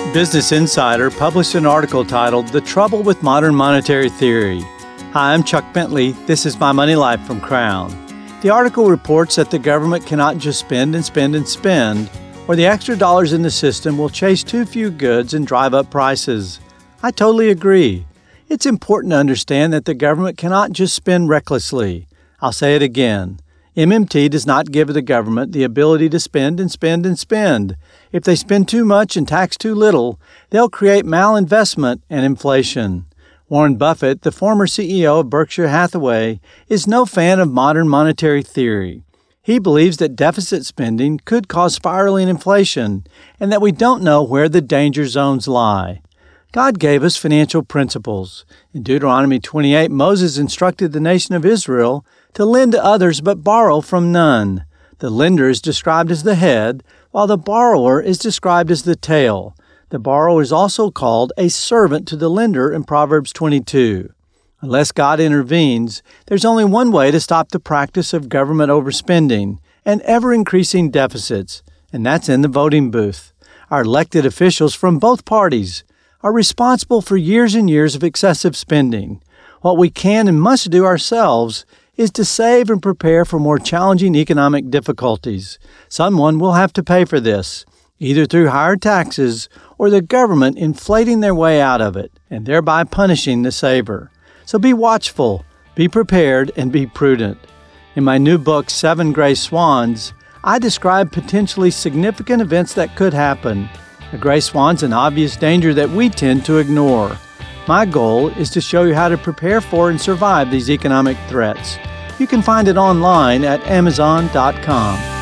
Business Insider published an article titled The Trouble with Modern Monetary Theory. Hi, I'm Chuck Bentley. This is My Money Life from Crown. The article reports that the government cannot just spend and spend and spend, or the extra dollars in the system will chase too few goods and drive up prices. I totally agree. It's important to understand that the government cannot just spend recklessly. I'll say it again. MMT does not give the government the ability to spend and spend and spend. If they spend too much and tax too little, they'll create malinvestment and inflation. Warren Buffett, the former CEO of Berkshire Hathaway, is no fan of modern monetary theory. He believes that deficit spending could cause spiraling inflation and that we don't know where the danger zones lie. God gave us financial principles. In Deuteronomy 28, Moses instructed the nation of Israel to lend to others but borrow from none. The lender is described as the head, while the borrower is described as the tail. The borrower is also called a servant to the lender in Proverbs 22. Unless God intervenes, there's only one way to stop the practice of government overspending and ever-increasing deficits, and that's in the voting booth. Our elected officials from both parties are responsible for years and years of excessive spending. What we can and must do ourselves is to save and prepare for more challenging economic difficulties. Someone will have to pay for this, either through higher taxes or the government inflating their way out of it, and thereby punishing the saver. So be watchful, be prepared, and be prudent. In my new book, 7 Gray Swans, I describe potentially significant events that could happen. A gray swan's an obvious danger that we tend to ignore. My goal is to show you how to prepare for and survive these economic threats. You can find it online at Amazon.com.